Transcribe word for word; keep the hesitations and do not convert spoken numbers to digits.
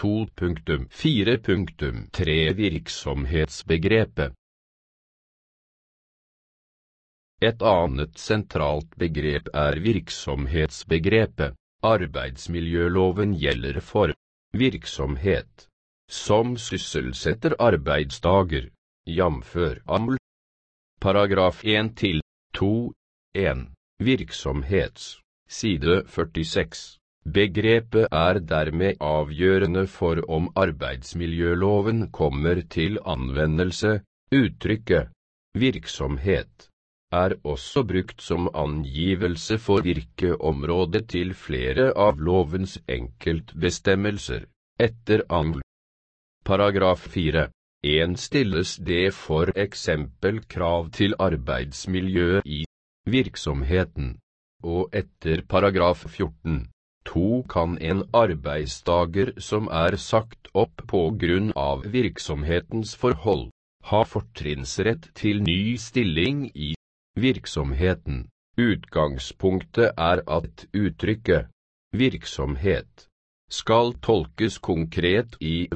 to punktum fire punktum tre Virksomhetsbegrepet. Et annet sentralt begrep er virksomhetsbegrepet. Arbeidsmiljøloven gjelder for virksomhet som sysselsetter arbeidsdager, jamfør AML. Paragraf en til to en. Virksomhets, side førtiseks. Begrepet er dermed avgjørende for om arbeidsmiljøloven kommer til anvendelse. Uttrykket virksomhet er også brukt som angivelse for virkeområdet til flere av lovens enkeltbestemmelser, etter AML. Paragraf fire. En stilles det for eksempel krav til arbeidsmiljø i virksomheten, og etter paragraf fjorten. To kan en arbeidsdager som er sagt opp på grunn av virksomhetens forhold, ha fortrinnsrett til ny stilling i virksomheten. Utgangspunktet er at uttrykket virksomhet skal tolkes konkret i